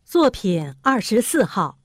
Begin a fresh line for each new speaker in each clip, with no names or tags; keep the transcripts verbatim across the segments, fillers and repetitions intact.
作品二十四号。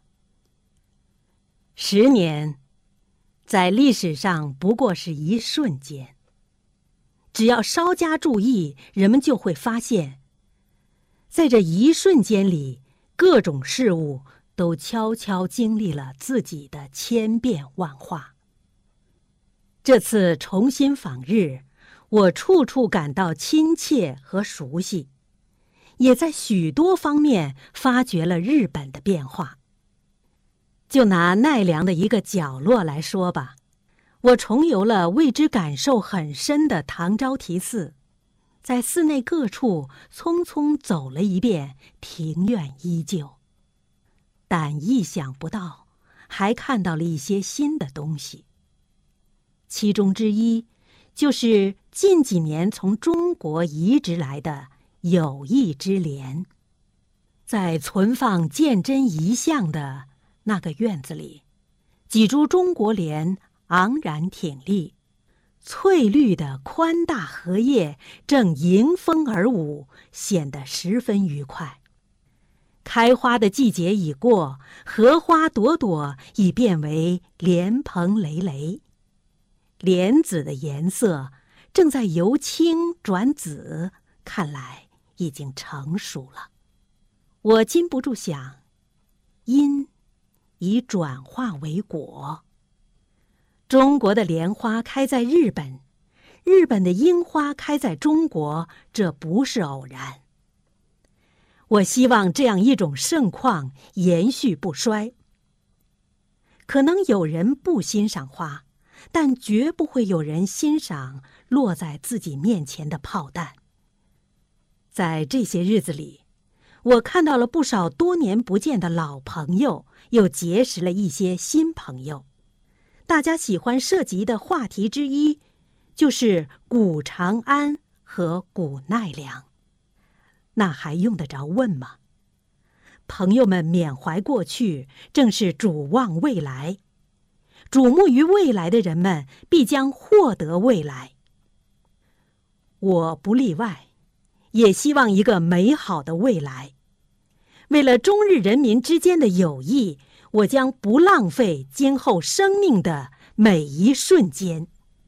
十年，在历史上不过是一瞬间。只要稍加注意，人们就会发现，在这一瞬间里，各种事物都悄悄经历了自己的千变万化。这次重新访日，我处处感到亲切和熟悉，也在许多方面发掘了日本的变化。就拿奈良的一个角落来说吧，我重游了为之感受很深的唐招提寺，在寺内各处匆匆走了一遍，庭院依旧。但意想不到，还看到了一些新的东西。其中之一，就是近几年从中国移植来的友谊之莲。在存放鉴真遗像的那个院子里，几株中国莲昂然挺立，翠绿的宽大荷叶正迎风而舞，显得十分愉快。开花的季节已过，荷花朵朵已变为莲蓬累累，莲子的颜色正在由青转紫，看来已经成熟了。我禁不住想，因已转化为果。中国的莲花开在日本，日本的樱花开在中国，这不是偶然。我希望这样一种盛况延续不衰。可能有人不欣赏花，但绝不会有人欣赏落在自己面前的炮弹。在这些日子里，我看到了不少多年不见的老朋友，又结识了一些新朋友。大家喜欢涉及的话题之一，就是古长安和古奈良。那还用得着问吗？朋友们缅怀过去，正是瞩望未来。瞩目于未来的人们，必将获得未来。我不例外，也希望一个美好的未来。为了中日人民之间的友谊，我将不浪费今后生命的每一瞬间。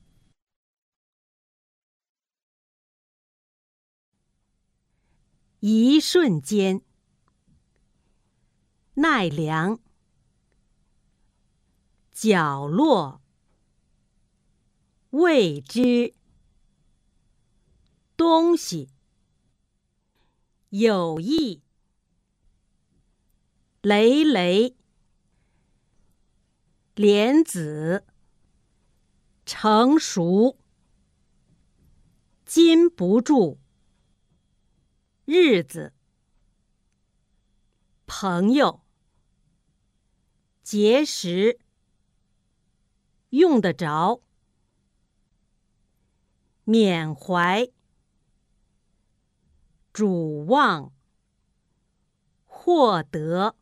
一瞬间，奈良，角落，未知，东西，友谊，累累，莲子，成熟，禁不住，日子，朋友，结识，用得着，缅怀，瞩望，获得。